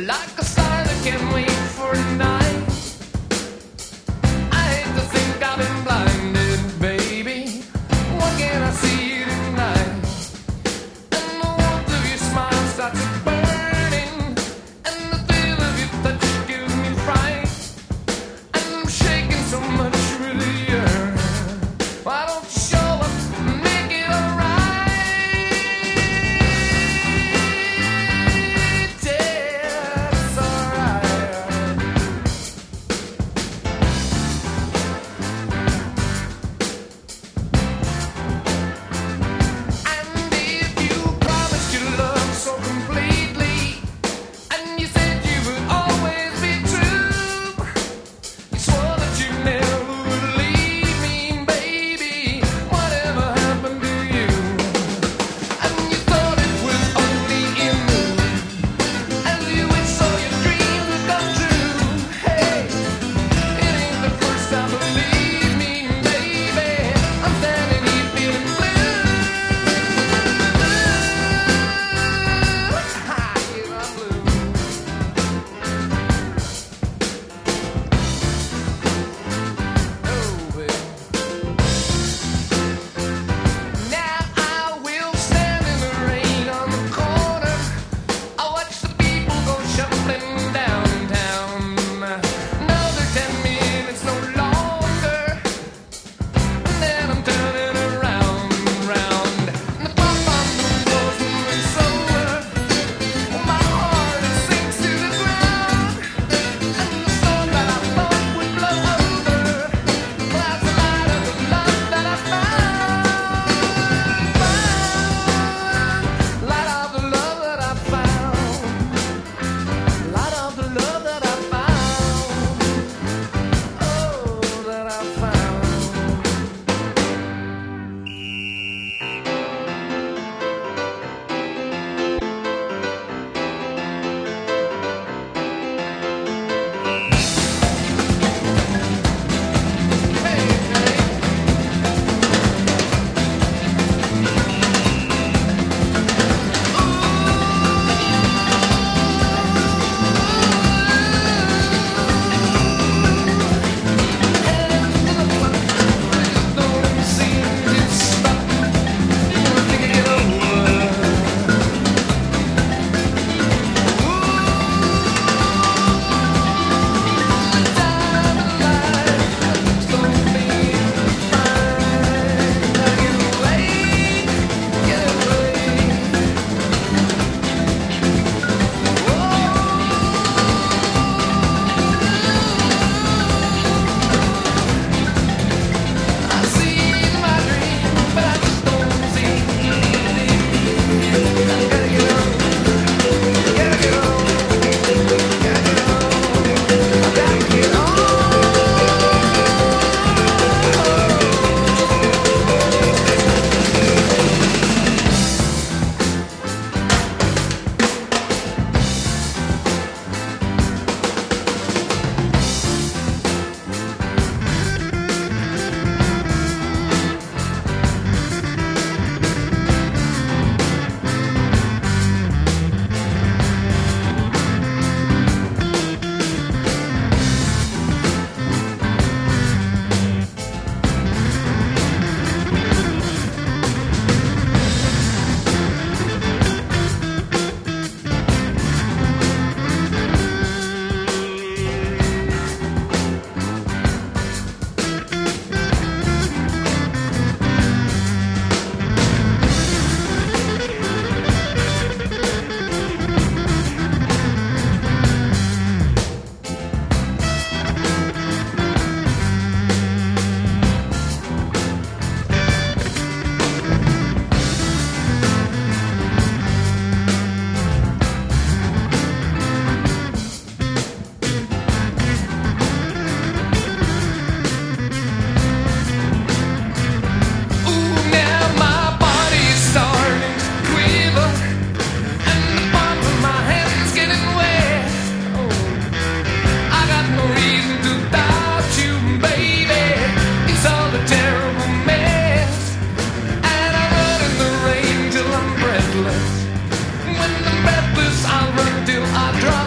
like a star that can't wait for a night. I hate to think I've been blinded, baby. Why can't I see you tonight? And the warmth of your smile starts burning, and the feel of your touch gives me fright. And I'm shaking so much, really yearn. Why don't you show up and make it alright? Yeah, it's alright. And if you promised your love so completely, and you said you would always be true, you swore that you never would leave me, baby. Whatever happened to you? And you thought it was only in me, and you wish all your dreams would come true. Hey, it ain't the first time, believe me, baby. I'm standing here feeling blue. Ha, yeah, I'm blue. Oh, baby. Now I will stand in the rain on the corner. I watch the people go shuffling downtown. Another 10 minutes, no longer. And then I'm turning around, round. And the pom-pom goes moving slower. My heart it sinks to the ground. And the storm that I thought would blow over clouds the light of the love that I found. Light of the love that I found. Light of the love that I found. Oh, that I found. When the breathless, I'll run till I drop.